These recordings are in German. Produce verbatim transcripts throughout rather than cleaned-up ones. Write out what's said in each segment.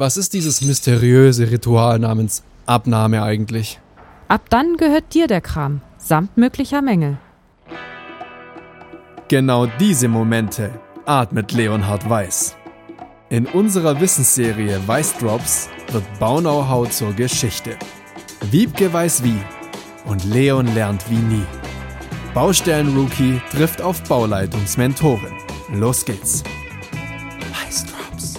was ist dieses mysteriöse Ritual namens Abnahme eigentlich? Ab dann gehört dir der Kram, samt möglicher Mängel. Genau diese Momente atmet Leonhard Weiß. In unserer Wissensserie Weiß-Drops wird Bau-Know-how zur Geschichte. Wiebke weiß wie und Leon lernt wie nie. Baustellen-Rookie trifft auf Bauleitungsmentorin. Los geht's. Weiß-Drops.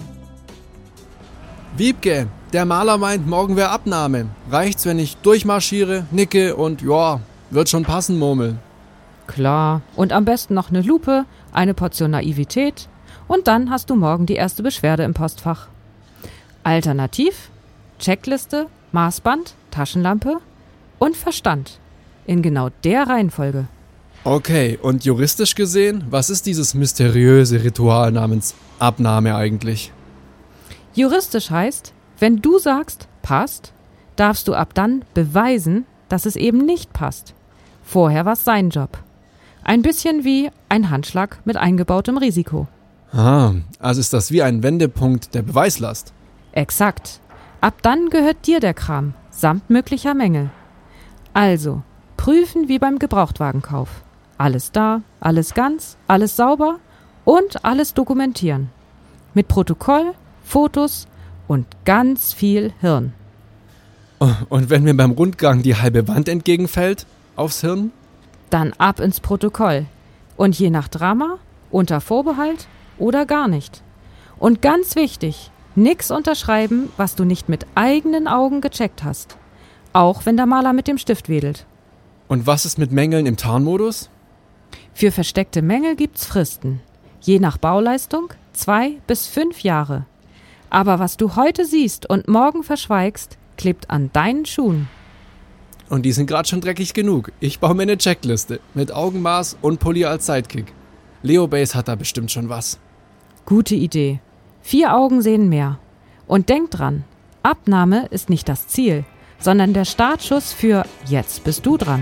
Wiebke, der Maler meint, morgen wäre Abnahme. Reicht's, wenn ich durchmarschiere, nicke und ja, wird schon passen, murmel. Klar, und am besten noch eine Lupe, eine Portion Naivität und dann hast du morgen die erste Beschwerde im Postfach. Alternativ, Checkliste, Maßband, Taschenlampe und Verstand. In genau der Reihenfolge. Okay, und juristisch gesehen, was ist dieses mysteriöse Ritual namens Abnahme eigentlich? Juristisch heißt, wenn du sagst, passt, darfst du ab dann beweisen, dass es eben nicht passt. Vorher war es sein Job. Ein bisschen wie ein Handschlag mit eingebautem Risiko. Ah, also ist das wie ein Wendepunkt der Beweislast. Exakt. Ab dann gehört dir der Kram, samt möglicher Mängel. Also, prüfen wie beim Gebrauchtwagenkauf. Alles da, alles ganz, alles sauber und alles dokumentieren. Mit Protokoll, Fotos und ganz viel Hirn. Und wenn mir beim Rundgang die halbe Wand entgegenfällt, aufs Hirn? Dann ab ins Protokoll. Und je nach Drama, unter Vorbehalt oder gar nicht. Und ganz wichtig, nix unterschreiben, was du nicht mit eigenen Augen gecheckt hast. Auch wenn der Maler mit dem Stift wedelt. Und was ist mit Mängeln im Tarnmodus? Für versteckte Mängel gibt's Fristen. Je nach Bauleistung zwei bis fünf Jahre. Aber was du heute siehst und morgen verschweigst, klebt an deinen Schuhen. Und die sind gerade schon dreckig genug. Ich baue mir eine Checkliste mit Augenmaß und Polier als Sidekick. Leo Base hat da bestimmt schon was. Gute Idee. Vier Augen sehen mehr. Und denk dran, Abnahme ist nicht das Ziel, sondern der Startschuss für jetzt bist du dran.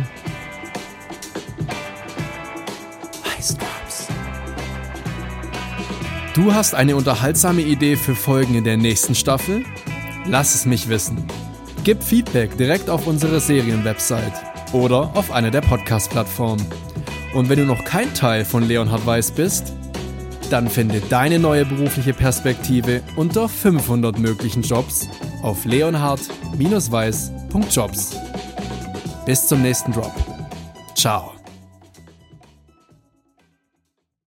Weiß-Drops. Du hast eine unterhaltsame Idee für Folgen in der nächsten Staffel? Lass es mich wissen. Gib Feedback direkt auf unsere Serienwebsite oder auf einer der Podcast-Plattformen. Und wenn du noch kein Teil von Leonhard Weiß bist, dann finde deine neue berufliche Perspektive unter fünfhundert möglichen Jobs auf leonhard Bindestrich weiß Punkt jobs. Bis zum nächsten Drop. Ciao.